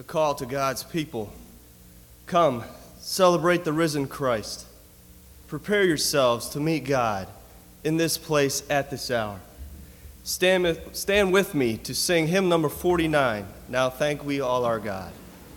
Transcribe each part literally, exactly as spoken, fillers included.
a call to God's people. Come, celebrate the risen Christ. Prepare yourselves to meet God in this place at this hour. Stand with, stand with me to sing hymn number forty-nine, Now Thank We All Our God.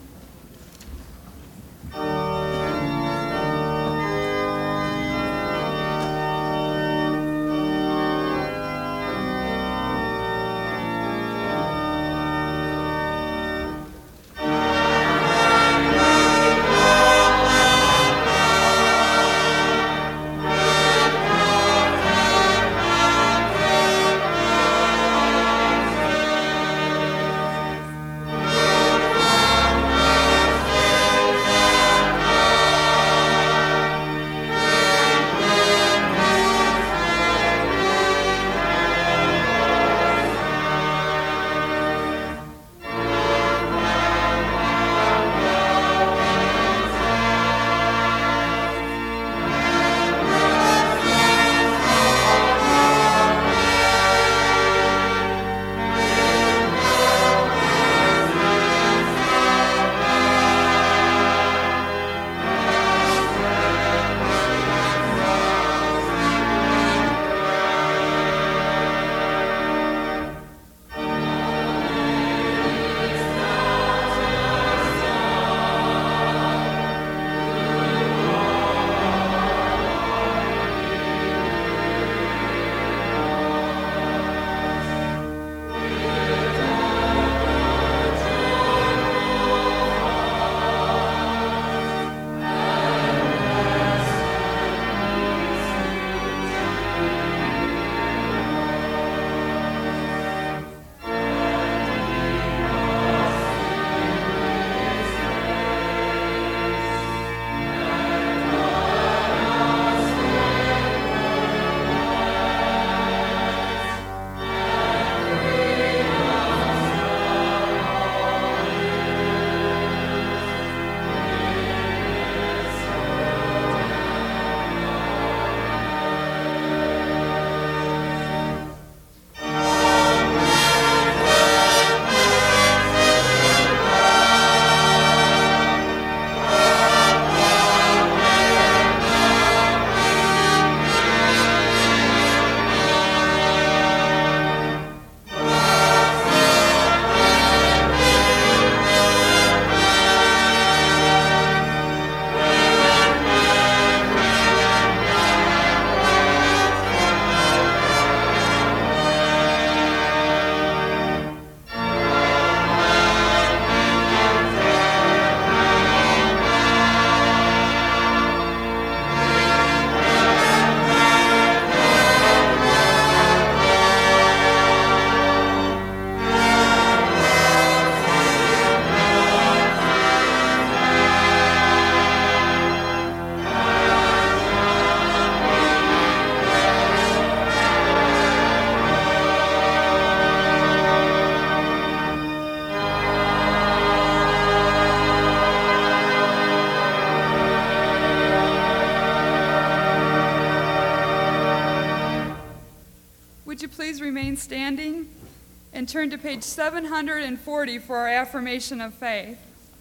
Would you please remain standing and turn to page seven hundred forty for our affirmation of faith.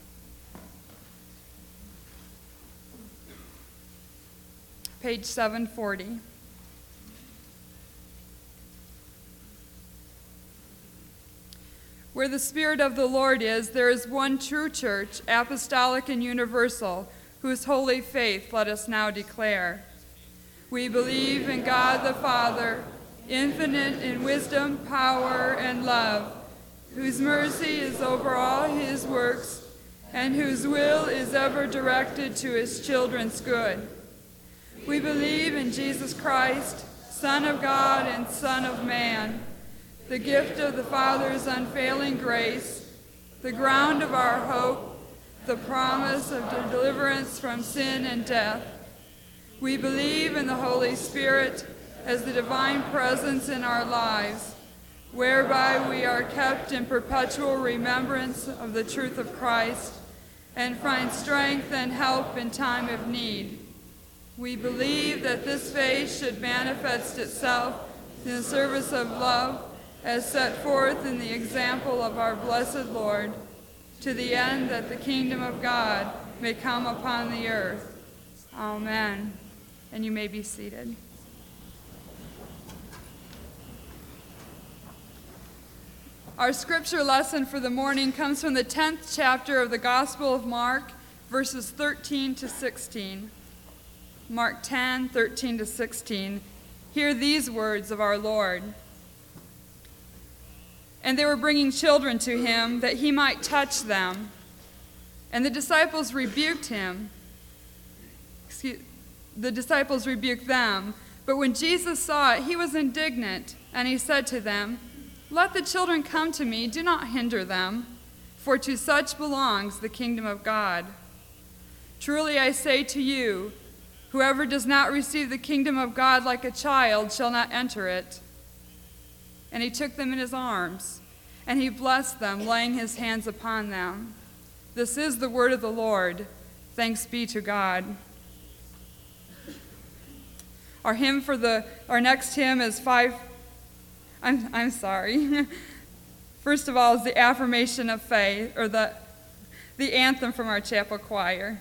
Page seven forty. Where the Spirit of the Lord is, there is one true church, apostolic and universal, whose holy faith let us now declare. We believe in God the Father, infinite in wisdom, power, and love, whose mercy is over all his works, and whose will is ever directed to his children's good. We believe in Jesus Christ, Son of God and Son of man, the gift of the Father's unfailing grace, the ground of our hope, the promise of deliverance from sin and death. We believe in the Holy Spirit as the divine presence in our lives, whereby we are kept in perpetual remembrance of the truth of Christ and find strength and help in time of need. We believe that this faith should manifest itself in the service of love as set forth in the example of our blessed Lord, to the end that the kingdom of God may come upon the earth. Amen. And you may be seated. Our scripture lesson for the morning comes from the tenth chapter of the Gospel of Mark, verses thirteen to sixteen. Mark ten, thirteen to sixteen. Hear these words of our Lord. And they were bringing children to him that he might touch them. And the disciples rebuked him. Excuse, the disciples rebuked them. But when Jesus saw it, he was indignant, and he said to them, Let the children come to me, do not hinder them, for to such belongs the kingdom of God. Truly I say to you, whoever does not receive the kingdom of God like a child shall not enter it. And he took them in his arms, and he blessed them, laying his hands upon them. This is the word of the Lord. Thanks be to God. Our hymn for the, our next hymn is five, I'm, I'm sorry. First of all is the affirmation of faith, or the, the anthem from our chapel choir.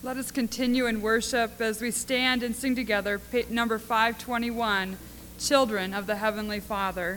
Let us continue in worship as we stand and sing together pa- number five twenty-one, Children of the Heavenly Father.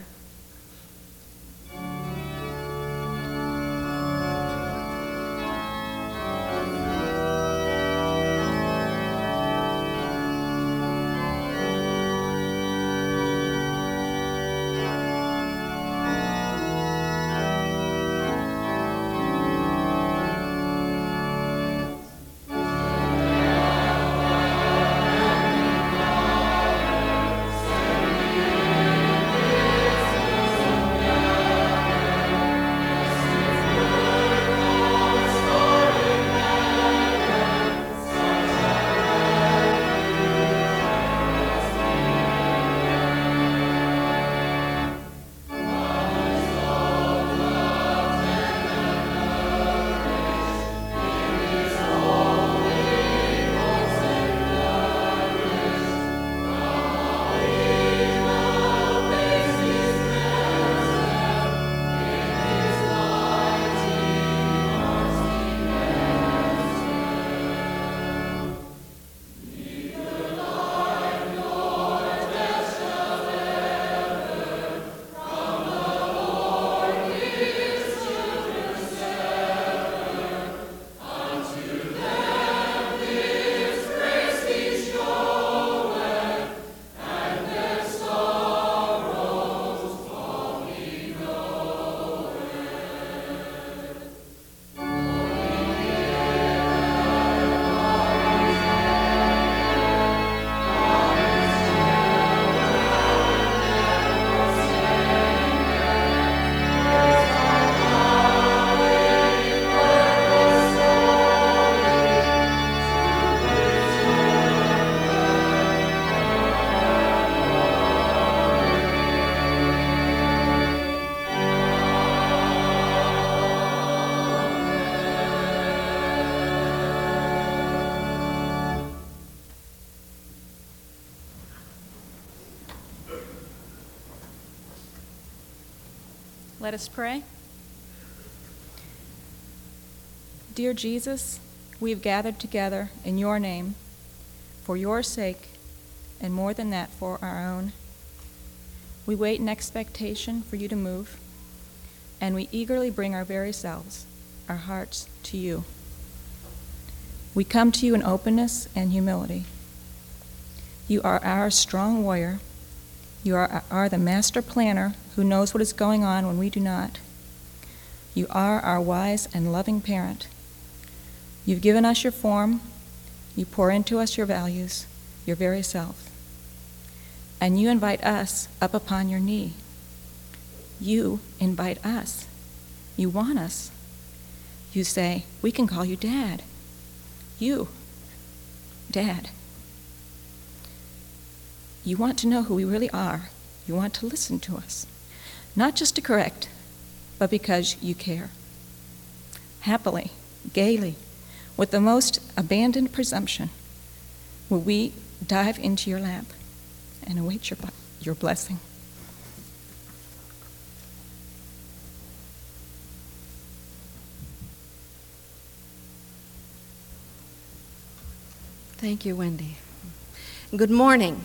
Let us pray. Dear Jesus, we have gathered together in your name for your sake, and more than that, for our own. We wait in expectation for you to move, and we eagerly bring our very selves, our hearts, to you. We come to you in openness and humility. You are our strong warrior. You are, are the master planner who knows what is going on when we do not. You are our wise and loving parent. You've given us your form. You pour into us your values, your very self. And you invite us up upon your knee. You invite us. You want us. You say, we can call you Dad. You, Dad. You want to know who we really are. You want to listen to us. Not just to correct, but because you care. Happily, gaily, with the most abandoned presumption, will we dive into your lap and await your, your blessing. Thank you, Wendy. Good morning.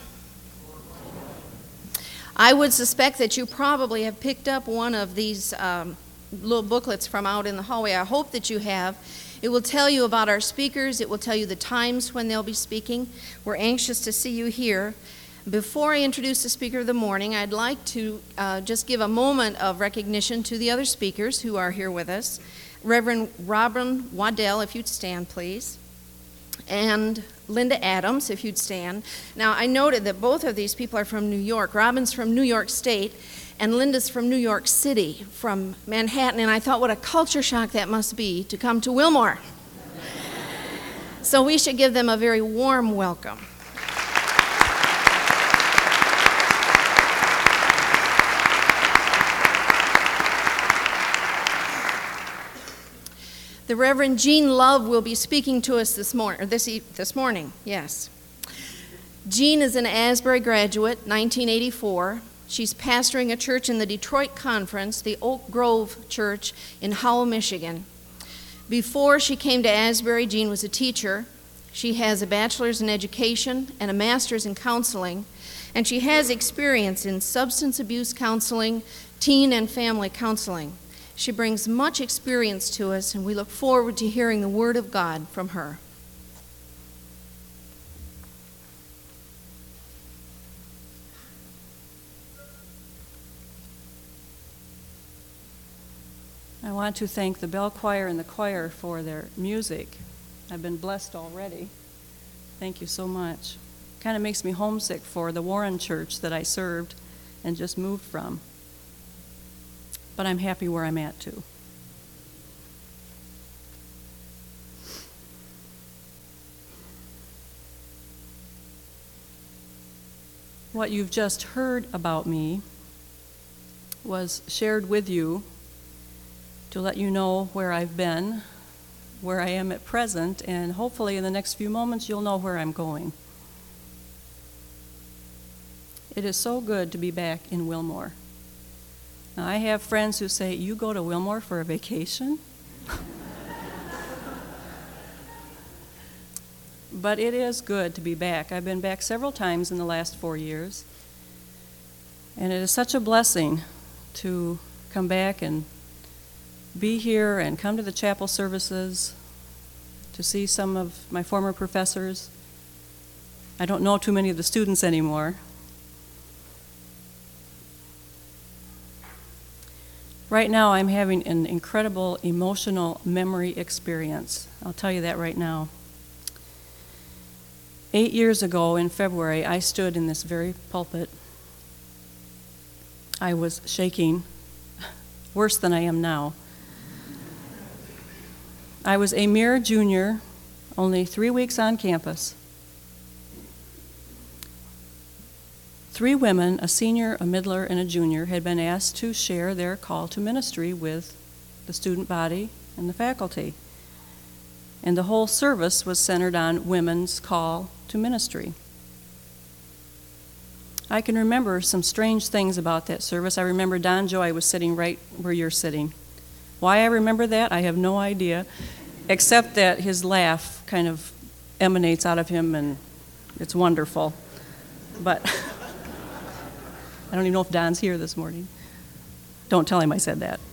I would suspect that you probably have picked up one of these um, little booklets from out in the hallway. I hope that you have. It will tell you about our speakers. It will tell you the times when they'll be speaking. We're anxious to see you here. Before I introduce the speaker of the morning, I'd like to uh, just give a moment of recognition to the other speakers who are here with us. Reverend Robin Waddell, if you'd stand, please. And Linda Adams, if you'd stand. Now, I noted that both of these people are from New York. Robin's from New York State, and Linda's from New York City, from Manhattan, and I thought what a culture shock that must be to come to Wilmore. So we should give them a very warm welcome. The Reverend Jean Love will be speaking to us this morning, or this e- this morning. Yes. Jean is an Asbury graduate, nineteen eighty-four. She's pastoring a church in the Detroit Conference, the Oak Grove Church in Howell, Michigan. Before she came to Asbury, Jean was a teacher. She has a bachelor's in education and a master's in counseling, and she has experience in substance abuse counseling, teen and family counseling. She brings much experience to us, and we look forward to hearing the Word of God from her. I want to thank the bell choir and the choir for their music. I've been blessed already. Thank you so much. Kind of makes me homesick for the Warren Church that I served and just moved from. But I'm happy where I'm at too. What you've just heard about me was shared with you to let you know where I've been, where I am at present, and hopefully in the next few moments you'll know where I'm going. It is so good to be back in Wilmore. Now, I have friends who say, "You go to Wilmore for a vacation?" But it is good to be back. I've been back several times in the last four years, and it is such a blessing to come back and be here and come to the chapel services, to see some of my former professors. I don't know too many of the students anymore. Right now, I'm having an incredible emotional memory experience. I'll tell you that right now. Eight years ago in February, I stood in this very pulpit. I was shaking, worse than I am now. I was a mere junior, only three weeks on campus. Three women, a senior, a middler, and a junior, had been asked to share their call to ministry with the student body and the faculty. And the whole service was centered on women's call to ministry. I can remember some strange things about that service. I remember Don Joy was sitting right where you're sitting. Why I remember that, I have no idea, except that his laugh kind of emanates out of him, and it's wonderful. But I don't even know if Don's here this morning. Don't tell him I said that.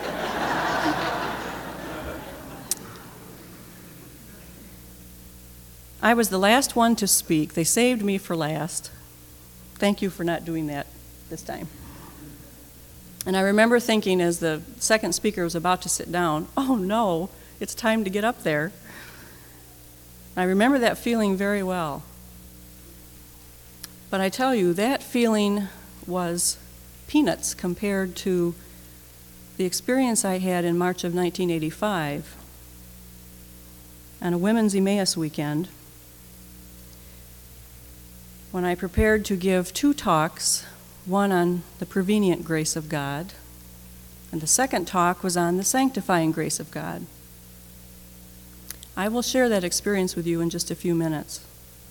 I was the last one to speak. They saved me for last. Thank you for not doing that this time. And I remember thinking as the second speaker was about to sit down, oh no, it's time to get up there. I remember that feeling very well. But I tell you, that feeling was peanuts compared to the experience I had in March of nineteen eighty-five on a Women's Emmaus weekend, when I prepared to give two talks, one on the prevenient grace of God, and the second talk was on the sanctifying grace of God. I will share that experience with you in just a few minutes.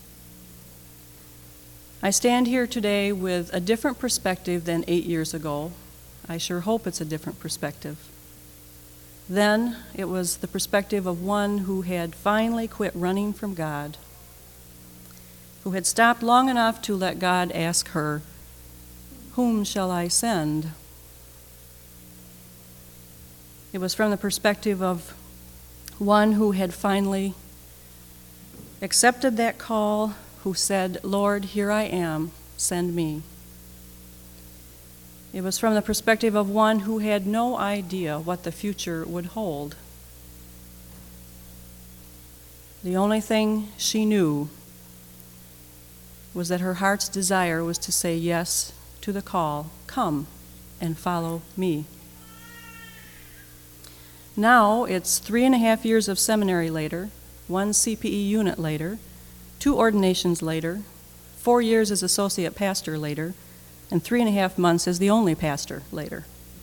I stand here today with a different perspective than eight years ago. I sure hope it's a different perspective. Then it was the perspective of one who had finally quit running from God, who had stopped long enough to let God ask her, "Whom shall I send?" It was from the perspective of one who had finally accepted that call, who said, "Lord, here I am, send me." It was from the perspective of one who had no idea what the future would hold. The only thing she knew was that her heart's desire was to say yes to the call, "Come and follow me." Now it's three and a half years of seminary later, one C P E unit later, two ordinations later, four years as associate pastor later, and three and a half months as the only pastor later.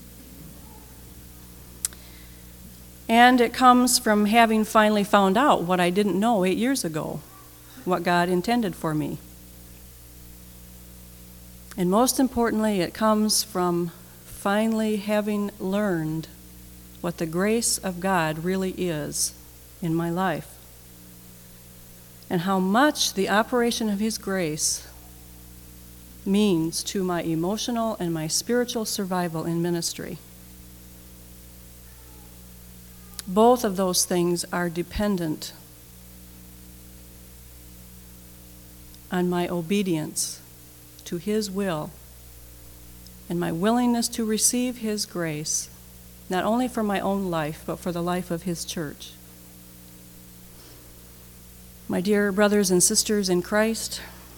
And it comes from having finally found out what I didn't know eight years ago, what God intended for me. And most importantly, it comes from finally having learned what the grace of God really is in my life. and how much the operation of His grace means to my emotional and my spiritual survival in ministry. Both of those things are dependent on my obedience to His will and my willingness to receive His grace, not only for my own life, but for the life of His church. My dear brothers and sisters in Christ,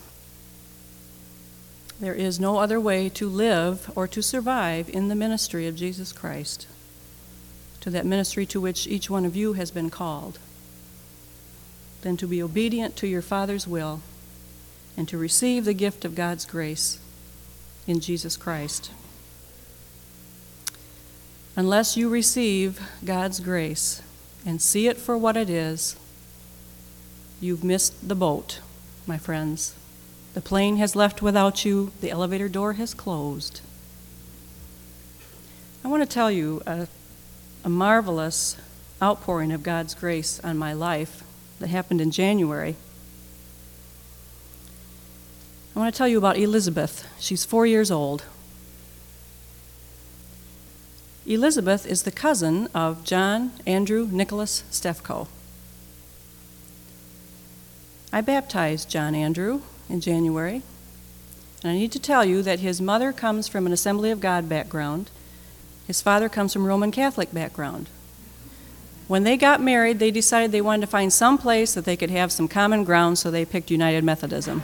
there is no other way to live or to survive in the ministry of Jesus Christ, to that ministry to which each one of you has been called, than to be obedient to your Father's will and to receive the gift of God's grace in Jesus Christ. Unless you receive God's grace and see it for what it is, you've missed the boat, my friends. The plane has left without you. The elevator door has closed. I want to tell you a, a marvelous outpouring of God's grace on my life that happened in January. I want to tell you about Elizabeth. She's four years old. Elizabeth is the cousin of John Andrew Nicholas Stefko. I baptized John Andrew in January, and I need to tell you that his mother comes from an Assembly of God background. His father comes from Roman Catholic background. When they got married, they decided they wanted to find some place that they could have some common ground, so they picked United Methodism.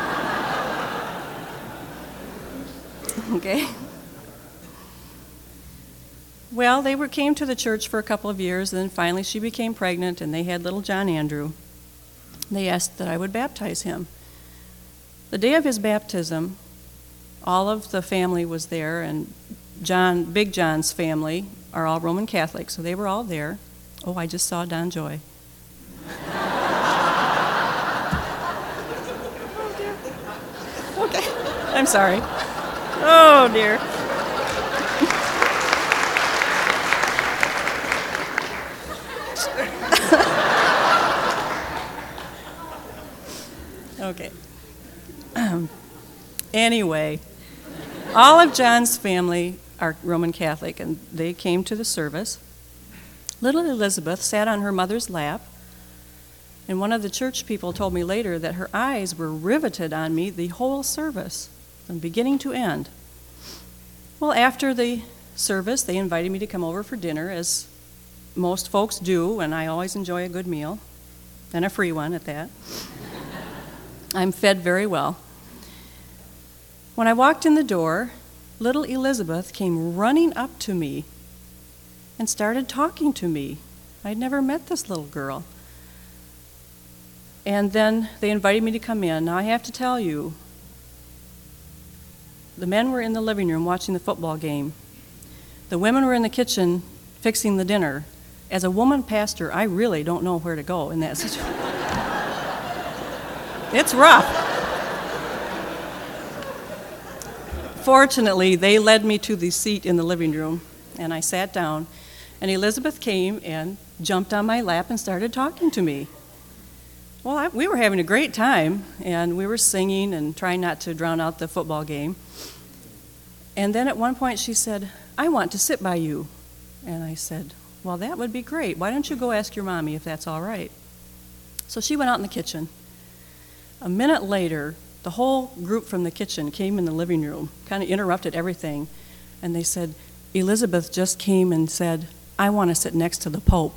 Okay? Well, they were, came to the church for a couple of years, and then finally she became pregnant, and they had little John Andrew. They asked that I would baptize him. The day of his baptism, all of the family was there, and John, Big John's family are all Roman Catholic, so they were all there. Oh, I just saw Don Joy. Oh, dear. Okay, I'm sorry. Oh, dear. Okay. Anyway, all of John's family are Roman Catholic, and they came to the service. Little Elizabeth sat on her mother's lap, and one of the church people told me later that her eyes were riveted on me the whole service, from beginning to end. Well, after the service, they invited me to come over for dinner, as most folks do, and I always enjoy a good meal, and a free one at that. I'm fed very well. When I walked in the door, little Elizabeth came running up to me and started talking to me. I'd never met this little girl. And then they invited me to come in. Now, I have to tell you, the men were in the living room watching the football game. The women were in the kitchen fixing the dinner. As a woman pastor, I really don't know where to go in that situation. It's rough. Fortunately, they led me to the seat in the living room, and I sat down, and Elizabeth came and jumped on my lap and started talking to me. Well, I, we were having a great time, and we were singing and trying not to drown out the football game. And then at one point she said, "I want to sit by you." And I said, "Well, that would be great. Why don't you go ask your mommy if that's all right?" So she went out in the kitchen. A minute later, the whole group from the kitchen came in the living room, kind of interrupted everything, and they said, "Elizabeth just came and said, I want to sit next to the Pope."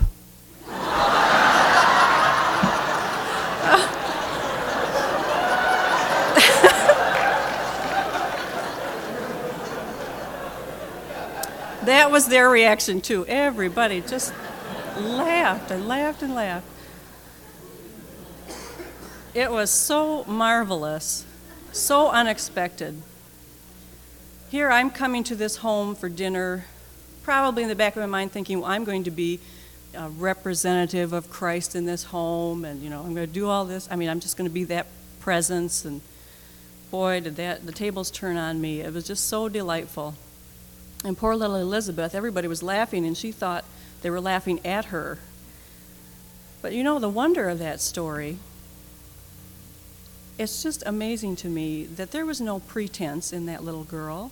That was their reaction, too. Everybody just laughed and laughed and laughed. It was so marvelous, so unexpected. Here I'm coming to this home for dinner, probably in the back of my mind thinking, well, I'm going to be a representative of Christ in this home, and you know, I'm going to do all this. I mean, I'm just going to be that presence, and boy, did that the tables turn on me. It was just so delightful. And poor little Elizabeth, everybody was laughing, and she thought they were laughing at her. But you know, the wonder of that story it's just amazing to me that there was no pretense in that little girl.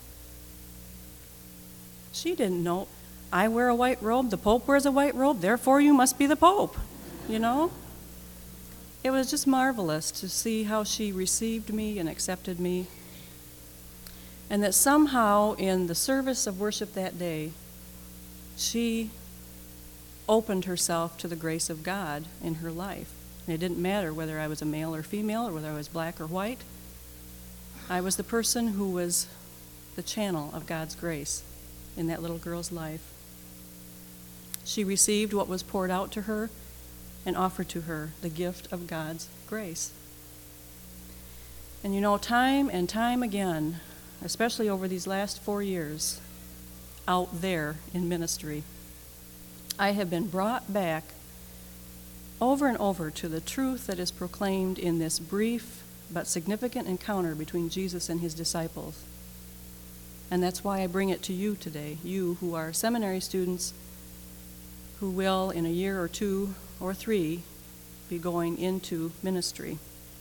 She didn't know, I wear a white robe, the Pope wears a white robe, therefore you must be the Pope, you know? It was just marvelous to see how she received me and accepted me. And that somehow in the service of worship that day, she opened herself to the grace of God in her life. And it didn't matter whether I was a male or female or whether I was black or white. I was the person who was the channel of God's grace in that little girl's life. She received what was poured out to her and offered to her the gift of God's grace. And you know, time and time again, especially over these last four years, out there in ministry, I have been brought back over and over to the truth that is proclaimed in this brief but significant encounter between Jesus and his disciples. And that's why I bring it to you today, you who are seminary students who will, in a year or two or three, be going into ministry.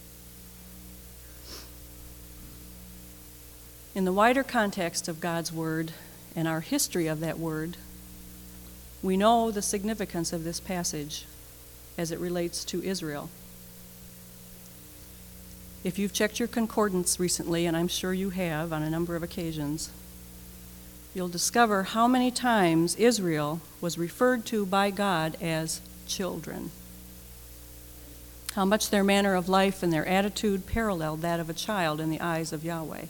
In the wider context of God's Word and our history of that Word, we know the significance of this passage as it relates to Israel. If you've checked your concordance recently, and I'm sure you have on a number of occasions, you'll discover how many times Israel was referred to by God as children. How much their manner of life and their attitude paralleled that of a child in the eyes of Yahweh.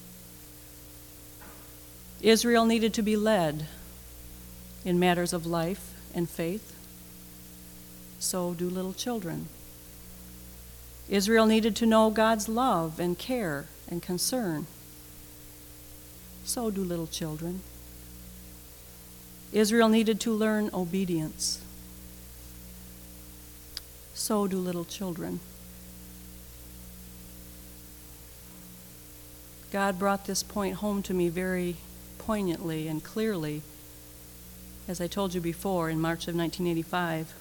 Israel needed to be led in matters of life and faith. So do little children. Israel needed to know God's love and care and concern. So do little children. Israel needed to learn obedience. So do little children. God brought this point home to me very poignantly and clearly, as I told you before, in March of nineteen eighty-five.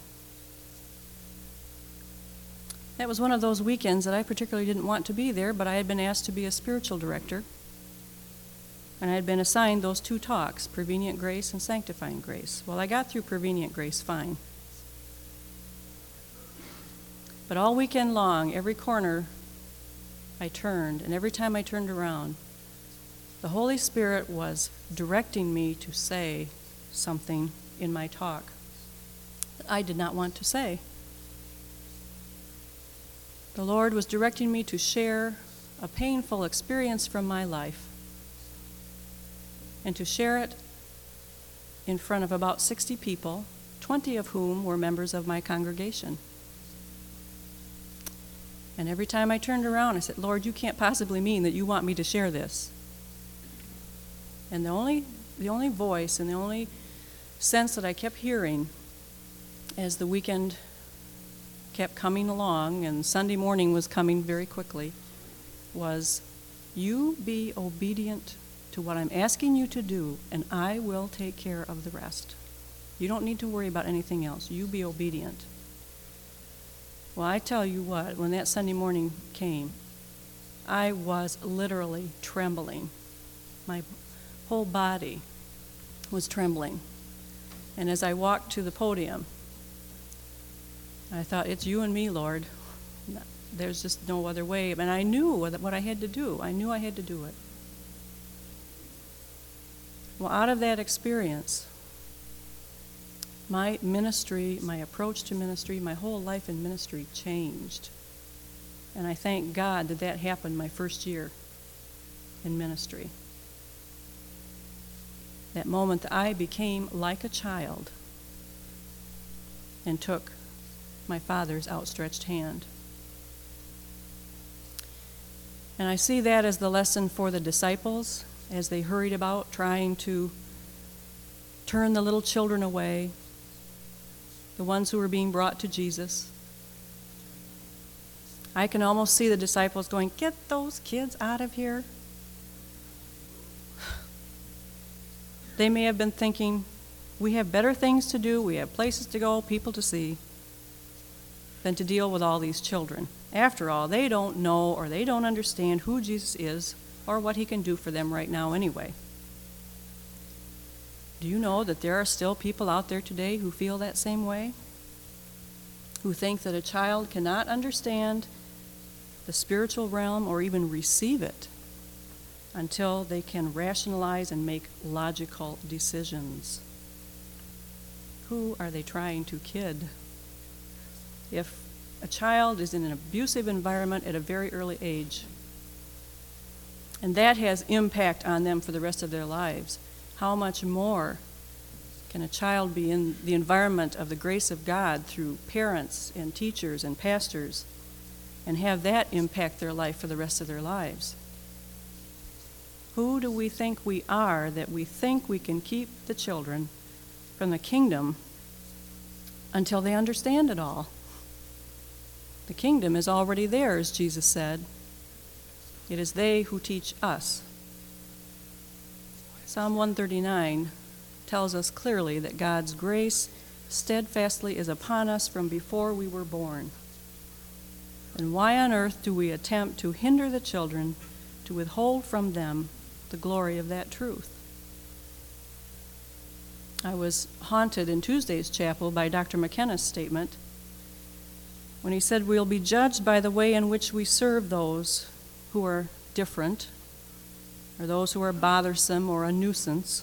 That was one of those weekends that I particularly didn't want to be there, but I had been asked to be a spiritual director. And I had been assigned those two talks, Prevenient Grace and Sanctifying Grace. Well, I got through Prevenient Grace fine. But all weekend long, every corner I turned, and every time I turned around, the Holy Spirit was directing me to say something in my talk that I did not want to say. The Lord was directing me to share a painful experience from my life and to share it in front of about sixty people, twenty of whom were members of my congregation. And every time I turned around, I said, Lord, you can't possibly mean that you want me to share this. And the only, the only voice and the only sense that I kept hearing as the weekend kept coming along and Sunday morning was coming very quickly was, you be obedient to what I'm asking you to do, and I will take care of the rest. You don't need to worry about anything else. You be obedient. Well, I tell you what, when that Sunday morning came, I was literally trembling. My whole body was trembling. And as I walked to the podium, I thought, it's you and me, Lord. There's just no other way. And I knew what I had to do. I knew I had to do it. Well, out of that experience, my ministry, my approach to ministry, my whole life in ministry changed. And I thank God that that happened my first year in ministry. That moment that I became like a child and took my Father's outstretched hand. And I see that as the lesson for the disciples as they hurried about trying to turn the little children away, the ones who were being brought to Jesus. I can almost see the disciples going, get those kids out of here. They may have been thinking, we have better things to do, we have places to go, people to see. than to deal with all these children. After all, they don't know or they don't understand who Jesus is or what he can do for them right now anyway. Do you know that there are still people out there today who feel that same way? Who think that a child cannot understand the spiritual realm or even receive it until they can rationalize and make logical decisions. Who are they trying to kid? If a child is in an abusive environment at a very early age, and that has impact on them for the rest of their lives, how much more can a child be in the environment of the grace of God through parents and teachers and pastors and have that impact their life for the rest of their lives? Who do we think we are that we think we can keep the children from the kingdom until they understand it all? The kingdom is already theirs, Jesus said. It is they who teach us. Psalm one thirty-nine tells us clearly that God's grace steadfastly is upon us from before we were born. And why on earth do we attempt to hinder the children, to withhold from them the glory of that truth? I was haunted in Tuesday's chapel by Doctor McKenna's statement when he said we'll be judged by the way in which we serve those who are different or those who are bothersome or a nuisance.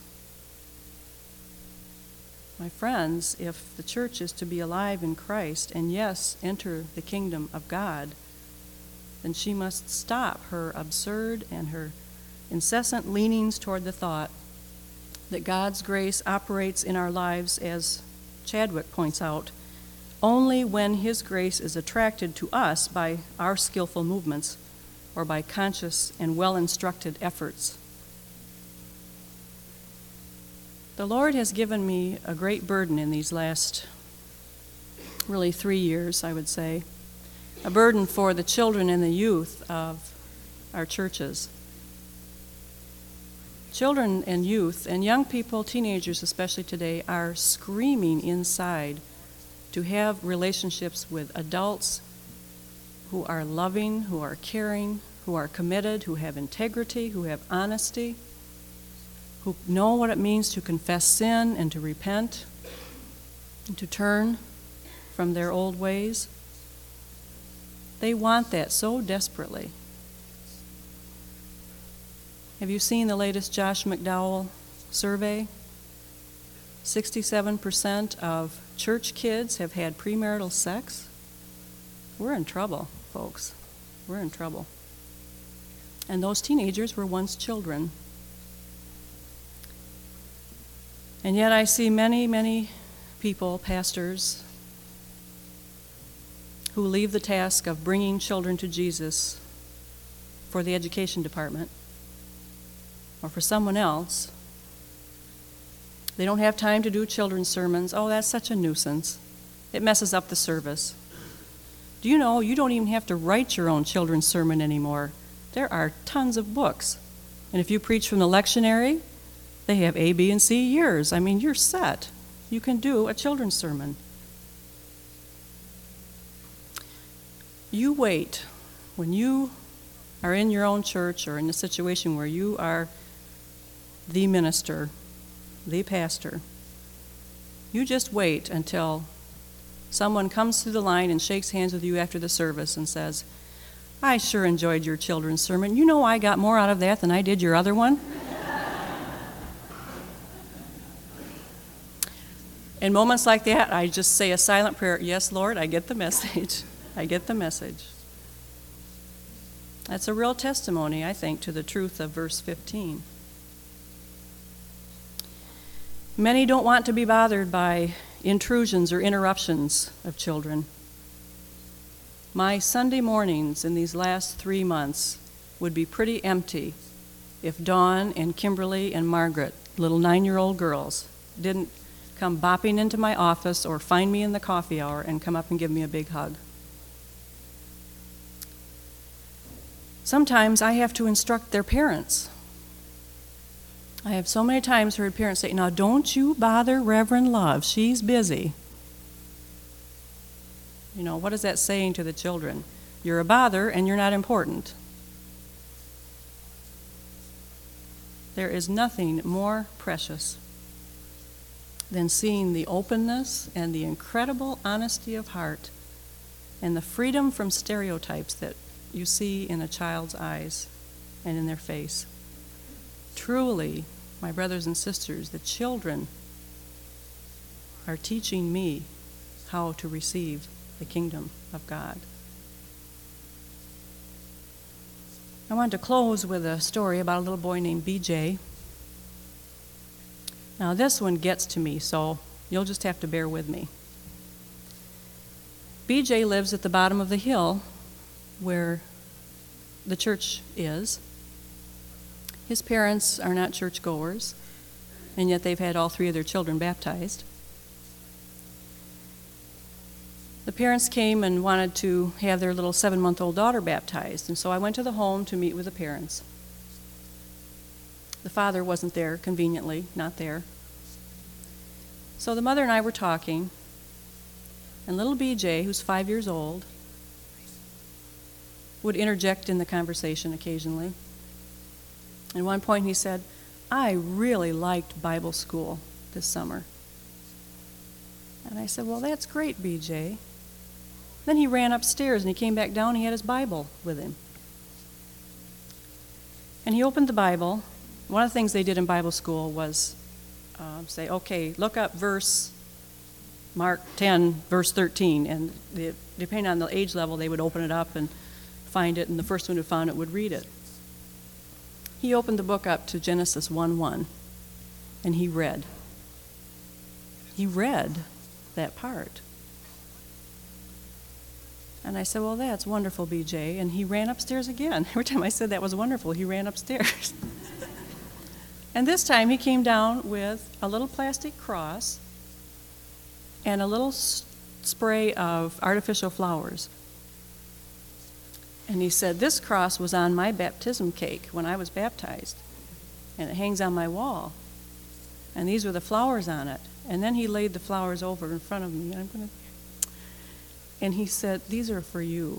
My friends, if the church is to be alive in Christ and, yes, enter the kingdom of God, then she must stop her absurd and her incessant leanings toward the thought that God's grace operates in our lives, as Chadwick points out, only when his grace is attracted to us by our skillful movements or by conscious and well-instructed efforts. The Lord has given me a great burden in these last, really three years, I would say, a burden for the children and the youth of our churches. Children and youth, and young people, teenagers especially today, are screaming inside to have relationships with adults who are loving, who are caring, who are committed, who have integrity, who have honesty, who know what it means to confess sin and to repent and to turn from their old ways. They want that so desperately. Have you seen the latest Josh McDowell survey? sixty-seven percent of church kids have had premarital sex. We're in trouble, folks. We're in trouble. And those teenagers were once children. And yet I see many, many people, pastors, who leave the task of bringing children to Jesus for the education department or for someone else. They don't have time to do children's sermons. Oh, that's such a nuisance. It messes up the service. Do you know you don't even have to write your own children's sermon anymore? There are tons of books. And if you preach from the lectionary, they have A, B, and C years. I mean, you're set. You can do a children's sermon. You wait. When you are in your own church or in a situation where you are the minister, the pastor, you just wait until someone comes through the line and shakes hands with you after the service and says, I sure enjoyed your children's sermon. You know I got more out of that than I did your other one. In moments like that, I just say a silent prayer, yes, Lord, I get the message. I get the message. That's a real testimony, I think, to the truth of verse fifteen. Many don't want to be bothered by intrusions or interruptions of children. My Sunday mornings in these last three months would be pretty empty if Dawn and Kimberly and Margaret, little nine-year-old girls, didn't come bopping into my office or find me in the coffee hour and come up and give me a big hug. Sometimes I have to instruct their parents. I have so many times heard parents say, now don't you bother Reverend Love, she's busy. You know, what is that saying to the children? You're a bother and you're not important. There is nothing more precious than seeing the openness and the incredible honesty of heart and the freedom from stereotypes that you see in a child's eyes and in their face. Truly, my brothers and sisters, the children are teaching me how to receive the kingdom of God. I want to close with a story about a little boy named B J. Now, this one gets to me, so you'll just have to bear with me. B J lives at the bottom of the hill where the church is. His parents are not churchgoers, and yet they've had all three of their children baptized. The parents came and wanted to have their little seven-month-old daughter baptized, and so I went to the home to meet with the parents. The father wasn't there, conveniently, not there. So the mother and I were talking, and little B J, who's five years old, would interject in the conversation occasionally. At one point he said, "I really liked Bible school this summer." And I said, "Well, that's great, B J." Then he ran upstairs and he came back down and he had his Bible with him. And he opened the Bible. One of the things they did in Bible school was uh, say, okay, look up verse, Mark ten, verse thirteen. And the, depending on the age level, they would open it up and find it, and the first one who found it would read it. He opened the book up to Genesis one one, and he read. He read that part. And I said, "Well, that's wonderful, B J." And he ran upstairs again. Every time I said that was wonderful, he ran upstairs. And this time he came down with a little plastic cross and a little s- spray of artificial flowers. And he said, "This cross was on my baptism cake when I was baptized, and it hangs on my wall. And these were the flowers on it." And then he laid the flowers over in front of me, and I'm going to And he said, "These are for you."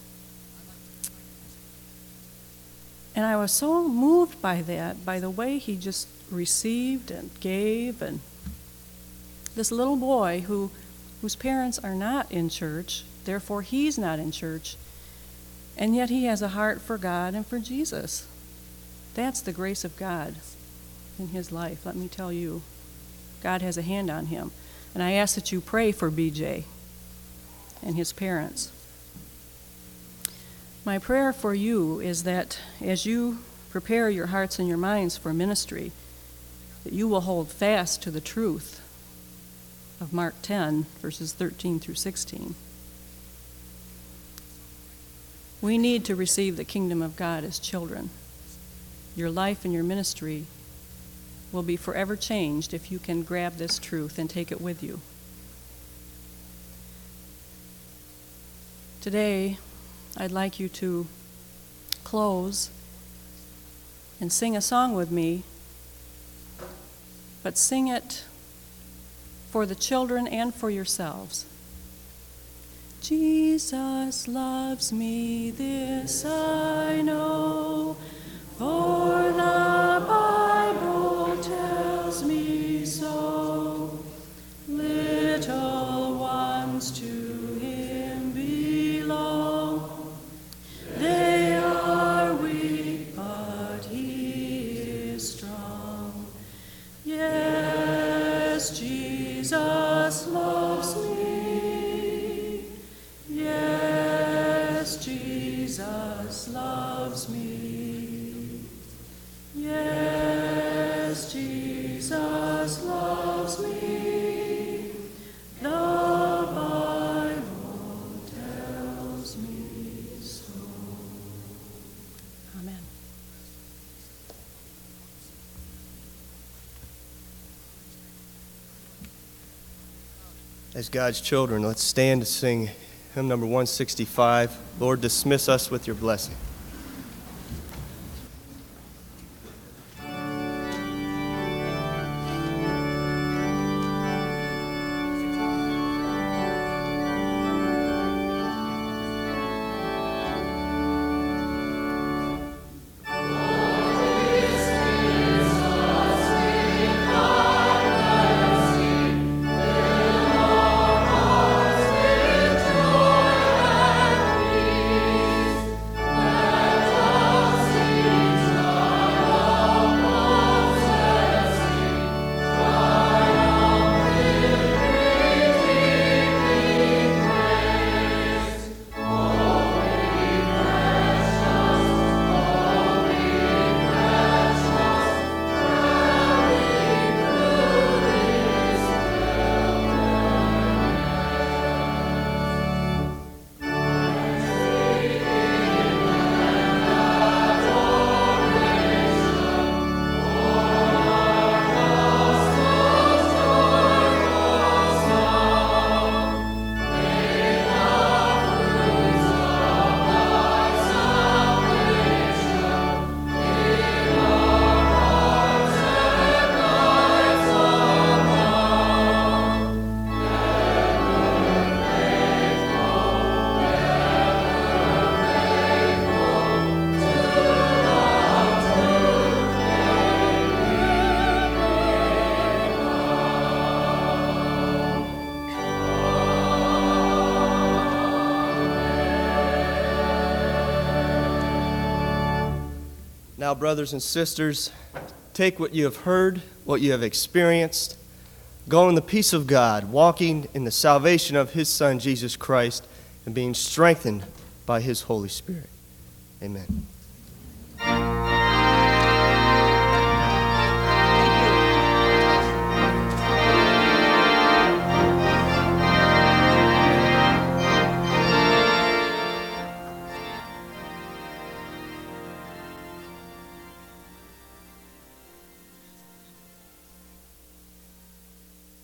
And I was so moved by that, by the way he just received and gave. And this little boy who, whose parents are not in church, therefore he's not in church, and yet he has a heart for God and for Jesus. That's the grace of God in his life, let me tell you. God has a hand on him. And I ask that you pray for B J and his parents. My prayer for you is that as you prepare your hearts and your minds for ministry, that you will hold fast to the truth of Mark ten, verses thirteen through sixteen. We need to receive the kingdom of God as children. Your life and your ministry will be forever changed if you can grab this truth and take it with you. Today, I'd like you to close and sing a song with me, but sing it for the children and for yourselves. Jesus loves me, this I know, for the Bible tells me so. Little ones to him belong. They are weak, but he is strong. Yes, Jesus loves me. Yes, Jesus loves me. Yes, Jesus loves me. The Bible tells me so. Amen. As God's children, let's stand to sing hymn number one sixty-five, Lord, Dismiss Us with Your Blessing. Now, brothers and sisters, take what you have heard, what you have experienced, go in the peace of God, walking in the salvation of His Son, Jesus Christ, and being strengthened by His Holy Spirit. Amen.